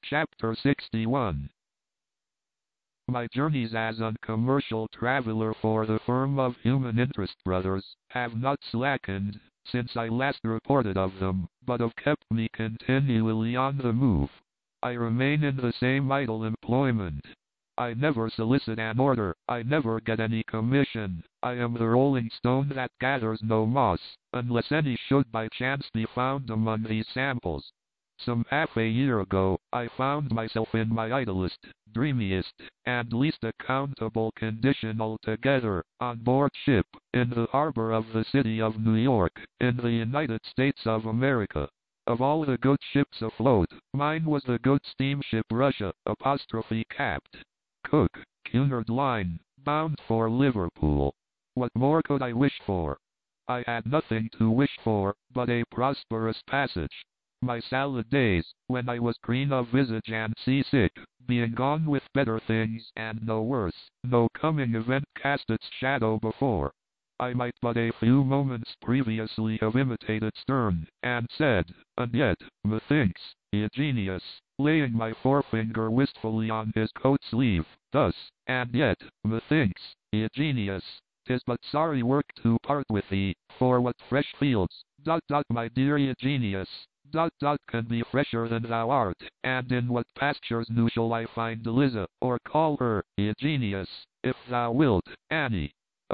Chapter 61. My journeys as a commercial traveler for the firm of Human Interest Brothers have not slackened since I last reported of them, but have kept me continually on the move. I remain in the same idle employment. I never solicit an order, I never get any commission. I am the rolling stone that gathers no moss, unless any should by chance be found among these samples. Some half a year ago, I found myself in my idlest, dreamiest, and least accountable condition altogether, on board ship, in the harbor of the city of New York, in the United States of America. Of all the good ships afloat, mine was the good steamship Russia, capped. Cook, Cunard Line, bound for Liverpool. What more could I wish for? I had nothing to wish for, but a prosperous passage. My salad days, when I was green of visage and seasick, being gone with better things and no worse, no coming event cast its shadow before. I might but a few moments previously have imitated Sterne, and said, and yet, methinks, Eugenius, laying my forefinger wistfully on his coat sleeve, thus, and yet, methinks, Eugenius, 'tis but sorry work to part with thee, for what fresh fields, my dear Eugenius, can be fresher than thou art, and in what pastures new shall I find Eliza, or call her, Eugenius, if thou wilt, Annie.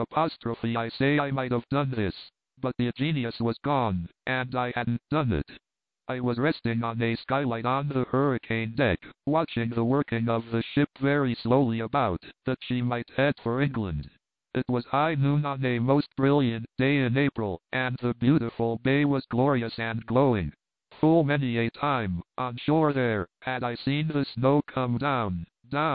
I say I might have done this, but Eugenius was gone, and I hadn't done it. I was resting on a skylight on the hurricane deck, watching the working of the ship very slowly about, that she might head for England. It was high noon on a most brilliant day in April, and the beautiful bay was glorious and glowing. Full many a time, on shore there, had I seen the snow come down,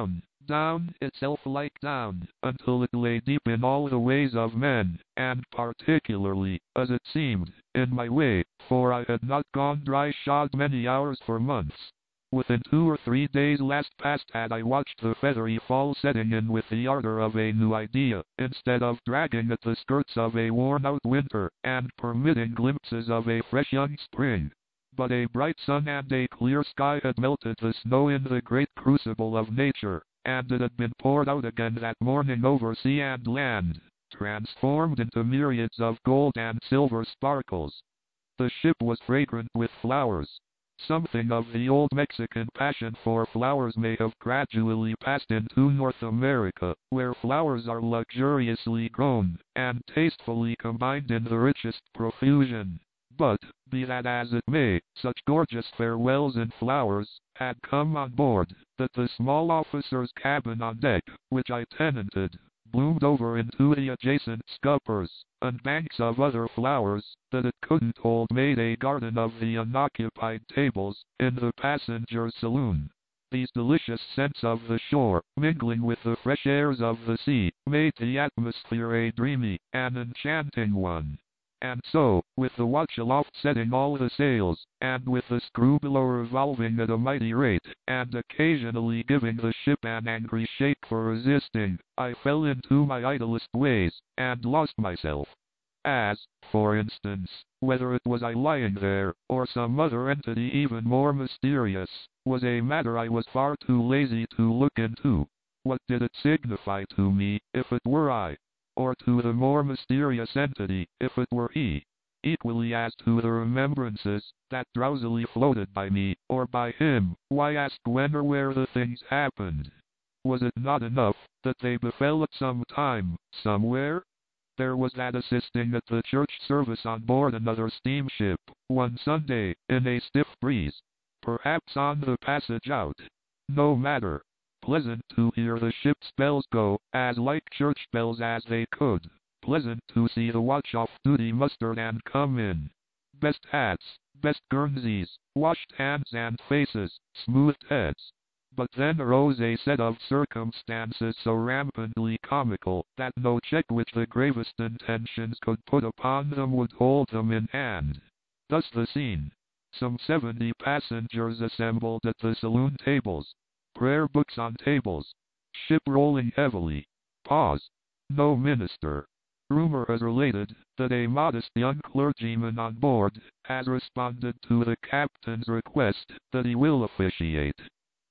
itself like down, until it lay deep in all the ways of men, and particularly, as it seemed, in my way, for I had not gone dry-shod many hours for months. Within 2 or 3 days last past had I watched the feathery fall setting in with the ardor of a new idea, instead of dragging at the skirts of a worn-out winter, and permitting glimpses of a fresh young spring. But a bright sun and a clear sky had melted the snow in the great crucible of nature, and it had been poured out again that morning over sea and land, transformed into myriads of gold and silver sparkles. The ship was fragrant with flowers. Something of the old Mexican passion for flowers may have gradually passed into North America, where flowers are luxuriously grown, and tastefully combined in the richest profusion. But, be that as it may, such gorgeous farewells in flowers had come on board, that the small officer's cabin on deck, which I tenanted, bloomed over into the adjacent scuppers, and banks of other flowers, that it couldn't hold made a garden of the unoccupied tables in the passenger saloon. These delicious scents of the shore, mingling with the fresh airs of the sea, made the atmosphere a dreamy and enchanting one. And so, with the watch aloft setting all the sails, and with the screw below revolving at a mighty rate, and occasionally giving the ship an angry shake for resisting, I fell into my idlest ways, and lost myself. As, for instance, whether it was I lying there, or some other entity even more mysterious, was a matter I was far too lazy to look into. What did it signify to me, if it were I? Or to the more mysterious entity, if it were he? Equally as to the remembrances that drowsily floated by me, or by him, why ask when or where the things happened? Was it not enough that they befell at some time, somewhere? There was that assisting at the church service on board another steamship, one Sunday, in a stiff breeze. Perhaps on the passage out. No matter. Pleasant to hear the ship's bells go, as like church bells as they could. Pleasant to see the watch off duty mustered and come in. Best hats, best guernseys, washed hands and faces, smoothed heads. But then arose a set of circumstances so rampantly comical, that no check which the gravest intentions could put upon them would hold them in hand. Thus the scene. Some 70 passengers assembled at the saloon tables. Prayer books on tables. Ship rolling heavily. Pause. No minister. Rumor has related that a modest young clergyman on board has responded to the captain's request that he will officiate.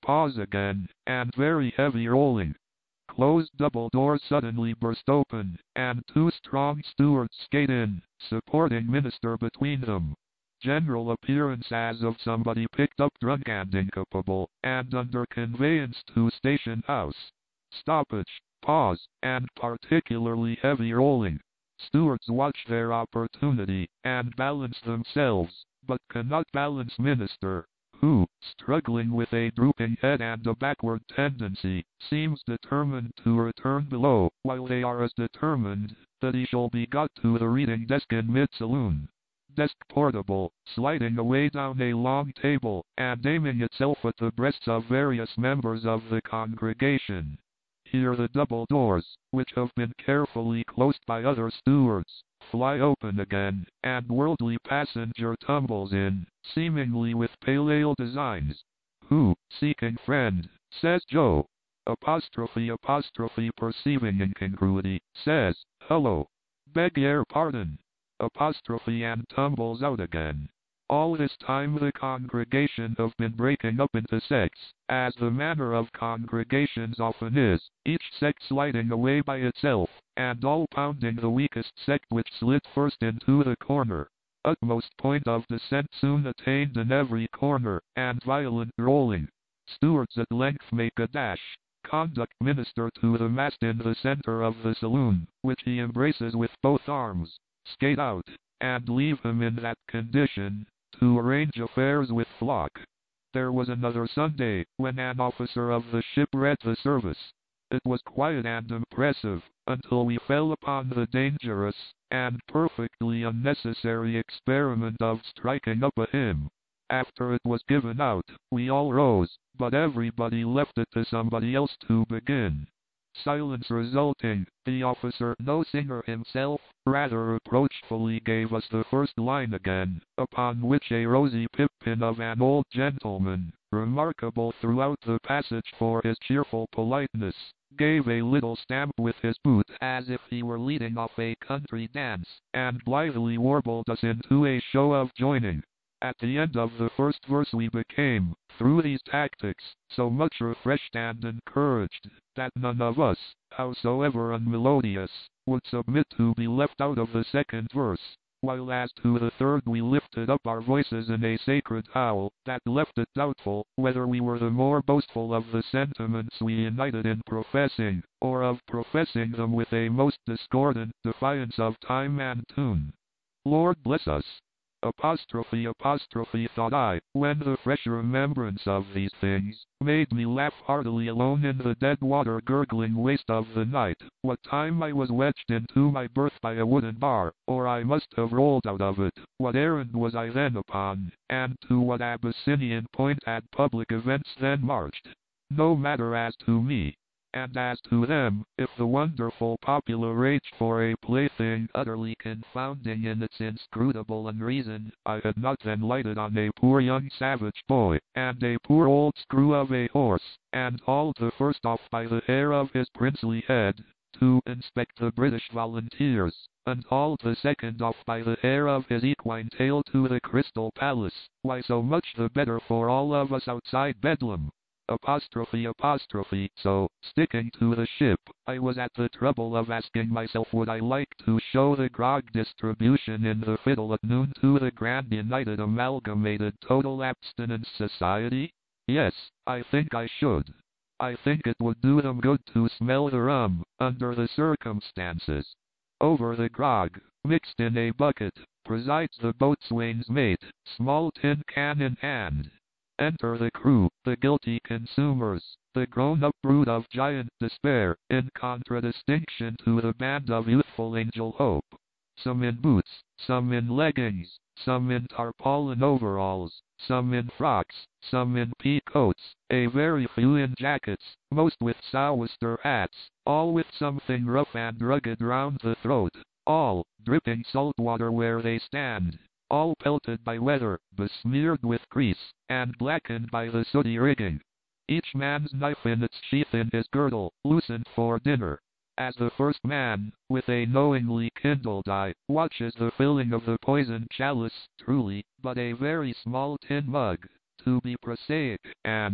pause again, and very heavy rolling. Closed double doors suddenly burst open, and two strong stewards skate in, supporting Minister between them. General appearance as of somebody picked up drunk and incapable, and under conveyance to station house. Stoppage, pause, and particularly heavy rolling. Stewards watch their opportunity, and balance themselves, but cannot balance Minister, who, struggling with a drooping head and a backward tendency, seems determined to return below, while they are as determined that he shall be got to the reading desk in mid-saloon. Desk portable, sliding away down a long table, and aiming itself at the breasts of various members of the congregation. Here the double doors, which have been carefully closed by other stewards, fly open again, and worldly passenger tumbles in, seemingly with pale ale designs. "Who, seeking friend," says Joe. Apostrophe perceiving incongruity, says, "Hello. Beg your pardon." Apostrophe and tumbles out again. All this time the congregation have been breaking up into sects, as the manner of congregations often is, each sect sliding away by itself, and all pounding the weakest sect which slid first into the corner. Utmost point of descent soon attained in every corner, and violent rolling. Stewards at length make a dash, conduct Minister to the mast in the center of the saloon, which he embraces with both arms, skate out, and leave him in that condition, to arrange affairs with Flock. There was another Sunday, when an officer of the ship read the service. It was quiet and impressive, until we fell upon the dangerous, and perfectly unnecessary experiment of striking up a hymn. After it was given out, we all rose, but everybody left it to somebody else to begin. Silence resulting, the officer, no singer himself, rather reproachfully gave us the first line again, upon which a rosy pipkin of an old gentleman, remarkable throughout the passage for his cheerful politeness, gave a little stamp with his boot as if he were leading off a country dance, and blithely warbled us into a show of joining. At the end of the first verse we became, through these tactics, so much refreshed and encouraged, that none of us, howsoever unmelodious, would submit to be left out of the second verse, while as to the third we lifted up our voices in a sacred howl, that left it doubtful whether we were the more boastful of the sentiments we united in professing, or of professing them with a most discordant defiance of time and tune. Lord bless us! Apostrophe thought I, when the fresh remembrance of these things made me laugh heartily alone in the dead water gurgling waste of the night, what time I was wedged into my berth by a wooden bar, or I must have rolled out of it, what errand was I then upon, and to what Abyssinian point had public events then marched. No matter as to me. And as to them, if the wonderful popular rage for a plaything utterly confounding in its inscrutable unreason, I had not then lighted on a poor young savage boy, and a poor old screw of a horse, and hauled the first off by the hair of his princely head, to inspect the British volunteers, and hauled the second off by the hair of his equine tail to the Crystal Palace, why so much the better for all of us outside Bedlam. Apostrophe, so, sticking to the ship, I was at the trouble of asking myself would I like to show the grog distribution in the fiddle at noon to the Grand United Amalgamated Total Abstinence Society? Yes, I think I should. I think it would do them good to smell the rum, under the circumstances. Over the grog, mixed in a bucket, presides the boatswain's mate, small tin can in hand. Enter the crew, the guilty consumers, the grown-up brood of giant despair, in contradistinction to the band of youthful angel hope. Some in boots, some in leggings, some in tarpaulin overalls, some in frocks, some in pea coats, a very few in jackets, most with sou'wester hats, all with something rough and rugged round the throat, all dripping salt water where they stand. All pelted by weather, besmeared with grease, and blackened by the sooty rigging. Each man's knife in its sheath in his girdle, loosened for dinner. As the first man, with a knowingly kindled eye, watches the filling of the poisoned chalice, truly, but a very small tin mug, to be prosaic, and,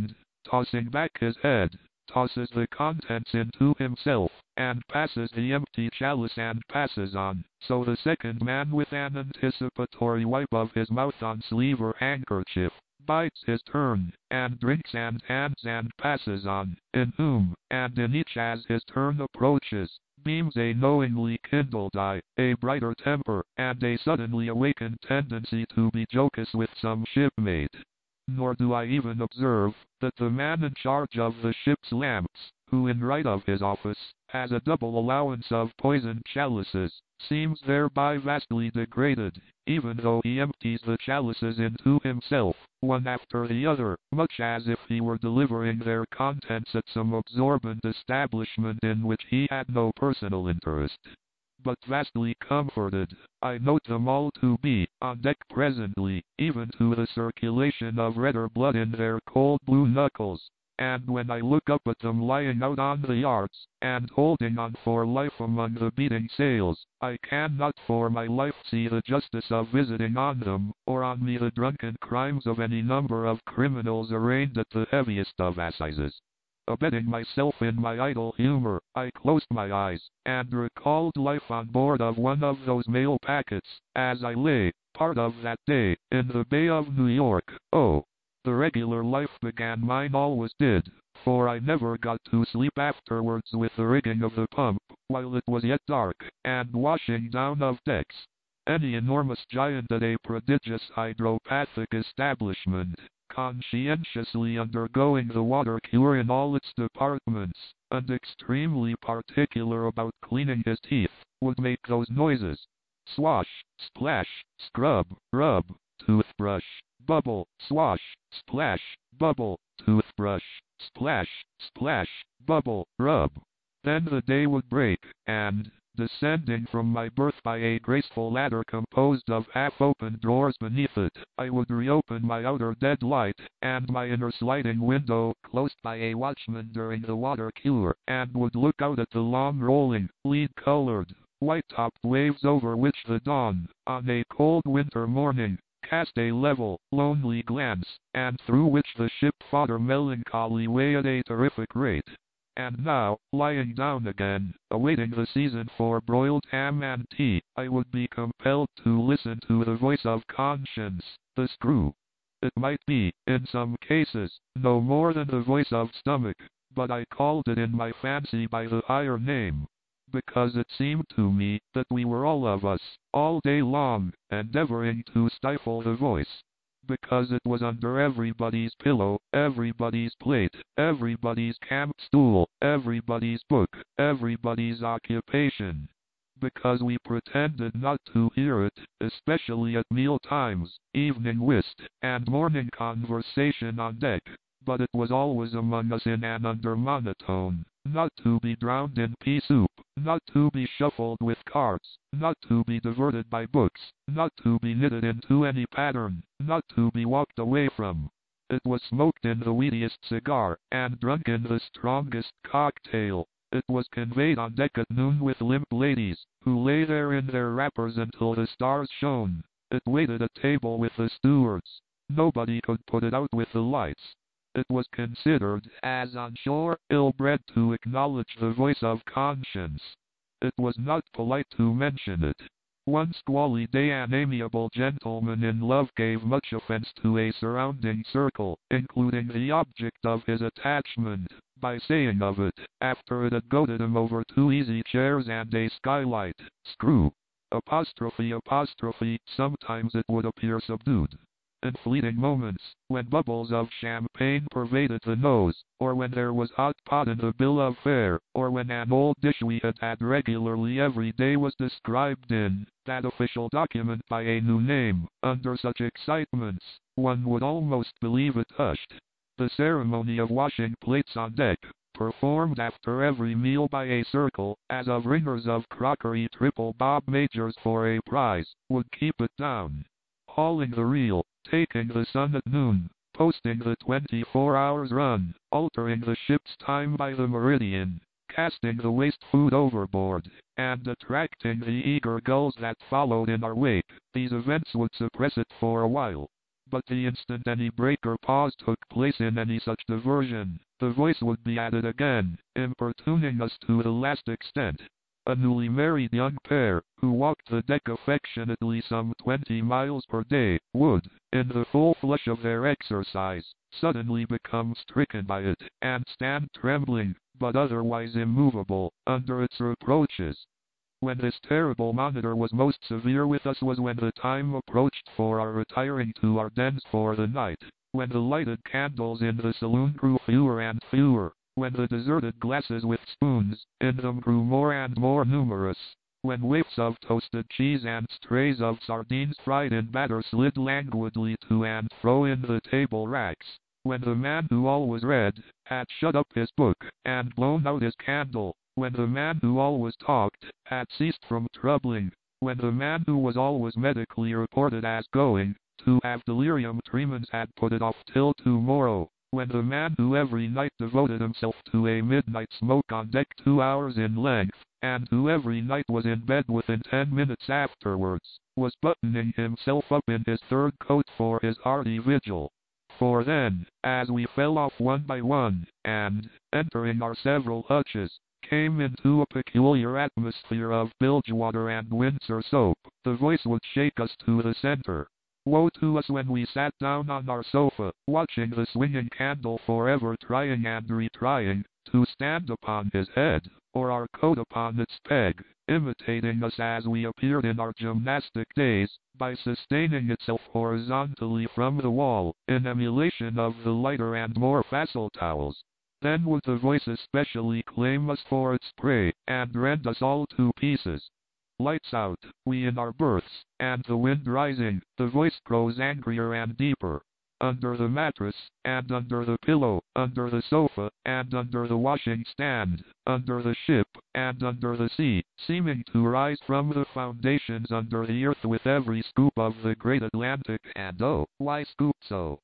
tossing back his head, tosses the contents into himself, and passes the empty chalice and passes on. So the second man, with an anticipatory wipe of his mouth on sleeve or handkerchief, bites his turn, and drinks and hands and passes on, in whom, and in each as his turn approaches, beams a knowingly kindled eye, a brighter temper, and a suddenly awakened tendency to be jocose with some shipmate. Nor do I even observe that the man in charge of the ship's lamps, who in right of his office, has a double allowance of poisoned chalices, seems thereby vastly degraded, even though he empties the chalices into himself, one after the other, much as if he were delivering their contents at some absorbent establishment in which he had no personal interest. But vastly comforted, I note them all to be on deck presently, even to the circulation of redder blood in their cold blue knuckles, and when I look up at them lying out on the yards, and holding on for life among the beating sails, I cannot for my life see the justice of visiting on them, or on me the drunken crimes of any number of criminals arraigned at the heaviest of assizes. Abetting myself in my idle humor, I closed my eyes, and recalled life on board of one of those mail packets, as I lay, part of that day, in the Bay of New York. Oh, the regular life began mine always did, for I never got to sleep afterwards with the rigging of the pump, while it was yet dark, and washing down of decks. Any enormous giant at a prodigious hydropathic establishment, conscientiously undergoing the water cure in all its departments, and extremely particular about cleaning his teeth, would make those noises. Swash, splash, scrub, rub, toothbrush, bubble, swash, splash, bubble, toothbrush, splash, splash, bubble, rub. Then the day would break, and, descending from my berth by a graceful ladder composed of half-open drawers beneath it, I would reopen my outer dead light, and my inner sliding window, closed by a watchman during the water cure, and would look out at the long rolling, lead-colored, white-topped waves over which the dawn, on a cold winter morning, cast a level, lonely glance, and through which the ship fodder melancholy way at a terrific rate. And now, lying down again, awaiting the season for broiled ham and tea, I would be compelled to listen to the voice of conscience, the screw. It might be, in some cases, no more than the voice of stomach, but I called it in my fancy by the higher name, because it seemed to me that we were all of us, all day long, endeavoring to stifle the voice. Because it was under everybody's pillow, everybody's plate, everybody's camp stool, everybody's book, everybody's occupation. Because we pretended not to hear it, especially at meal times, evening whist, and morning conversation on deck, but it was always among us in an under monotone, not to be drowned in pea soup, not to be shuffled with cards, not to be diverted by books, not to be knitted into any pattern, not to be walked away from. It was smoked in the weediest cigar, and drunk in the strongest cocktail. It was conveyed on deck at noon with limp ladies, who lay there in their wrappers until the stars shone. It waited at table with the stewards. Nobody could put it out with the lights. It was considered, as on shore, ill-bred to acknowledge the voice of conscience. It was not polite to mention it. One squally day an amiable gentleman in love gave much offense to a surrounding circle, including the object of his attachment, by saying of it, after it had goaded him over 2 easy chairs and a skylight, "Screw." Sometimes it would appear subdued. In fleeting moments, when bubbles of champagne pervaded the nose, or when there was hot pot in the bill of fare, or when an old dish we had had regularly every day was described in that official document by a new name, under such excitements, one would almost believe it hushed. The ceremony of washing plates on deck, performed after every meal by a circle, as of ringers of crockery triple bob majors for a prize, would keep it down. Hauling the reel, taking the sun at noon, posting the 24 hours run, altering the ship's time by the meridian, casting the waste food overboard, and attracting the eager gulls that followed in our wake, these events would suppress it for a while. but the instant any break or pause took place in any such diversion, the voice would be at it again, importuning us to the last extent. A newly married young pair, who walked the deck affectionately some 20 miles per day, would, in the full flush of their exercise, suddenly become stricken by it, and stand trembling, but otherwise immovable, under its reproaches. When this terrible monitor was most severe with us was when the time approached for our retiring to our dens for the night, when the lighted candles in the saloon grew fewer and fewer, when the deserted glasses with spoons in them grew more and more numerous, when whiffs of toasted cheese and strays of sardines fried in batter slid languidly to and fro in the table racks, when the man who always read had shut up his book and blown out his candle, when the man who always talked had ceased from troubling, when the man who was always medically reported as going to have delirium tremens had put it off till tomorrow, when the man who every night devoted himself to a midnight smoke on deck 2 hours in length, and who every night was in bed within 10 minutes afterwards, was buttoning himself up in his third coat for his hearty vigil. For then, as we fell off one by one, and, entering our several hutches, came into a peculiar atmosphere of bilgewater and Windsor soap, the voice would shake us to the center. Woe to us when we sat down on our sofa, watching the swinging candle forever trying and retrying to stand upon his head, or our coat upon its peg, imitating us as we appeared in our gymnastic days, by sustaining itself horizontally from the wall, in emulation of the lighter and more facile towels. Then would the voice especially claim us for its prey, and rend us all to pieces. Lights out, we in our berths, and the wind rising, the voice grows angrier and deeper. Under the mattress, and under the pillow, under the sofa, and under the washing stand, under the ship, and under the sea, seeming to rise from the foundations under the earth with every scoop of the great Atlantic, and oh, why scoop so?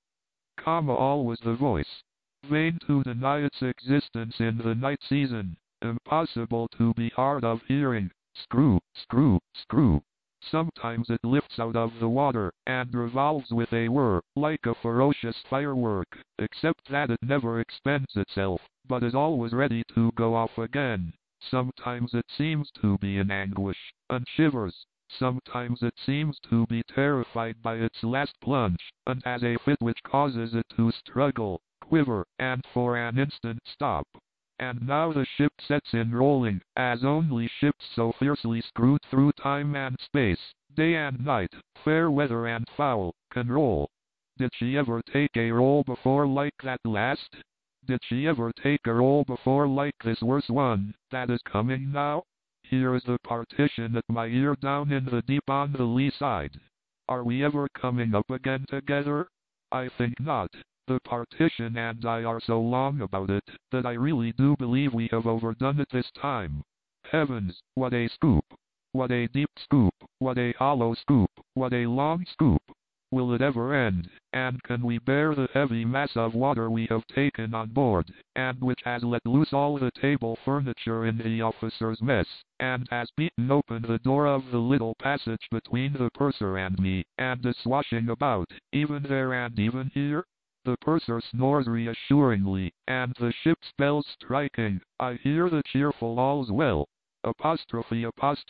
Always the voice. Vain to deny its existence in the night season, impossible to be hard of hearing. Screw, screw, screw. Sometimes it lifts out of the water, and revolves with a whir, like a ferocious firework, except that it never expends itself, but is always ready to go off again. Sometimes it seems to be in anguish, and shivers. Sometimes it seems to be terrified by its last plunge, and has a fit which causes it to struggle, quiver, and for an instant stop. And now the ship sets in rolling, as only ships so fiercely screwed through time and space, day and night, fair weather and foul, can roll. Did she ever take a roll before like that last? Did she ever take a roll before like this worse one, that is coming now? Here is the partition at my ear down in the deep on the lee side. Are we ever coming up again together? I think not. The partition and I are so long about it, that I really do believe we have overdone it this time. Heavens, what a scoop! What a deep scoop! What a hollow scoop! What a long scoop! Will it ever end, and can we bear the heavy mass of water we have taken on board, and which has let loose all the table furniture in the officers' mess, and has beaten open the door of the little passage between the purser and me, and is swashing about, even there and even here? The purser snores reassuringly, and the ship's bells striking. I hear the cheerful all's well. Apostrophe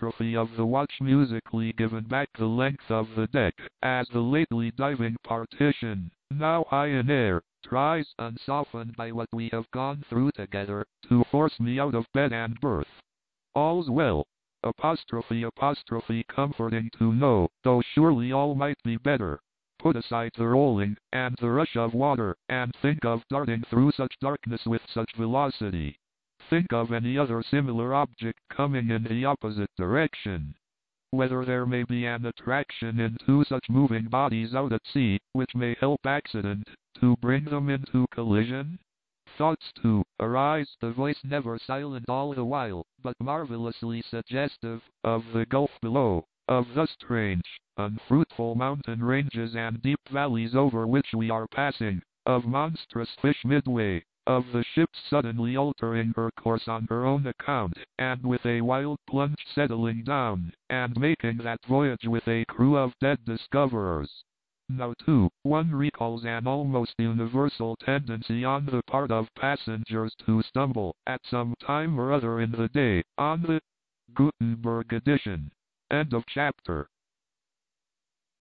of the watch musically given back the length of the deck, as the lately diving partition, now high in air, tries, unsoftened by what we have gone through together, to force me out of bed and berth. All's well. Apostrophe comforting to know, though surely all might be better. Put aside the rolling, and the rush of water, and think of darting through such darkness with such velocity. Think of any other similar object coming in the opposite direction. Whether there may be an attraction in two such moving bodies out at sea, which may help accident, to bring them into collision? Thoughts to arise, the voice never silent all the while, but marvelously suggestive, of the gulf below, of the strange, unfruitful mountain ranges and deep valleys over which we are passing, of monstrous fish midway, of the ship suddenly altering her course on her own account, and with a wild plunge settling down, and making that voyage with a crew of dead discoverers. Now too, one recalls an almost universal tendency on the part of passengers to stumble, at some time or other in the day, on the Gutenberg edition. End of chapter.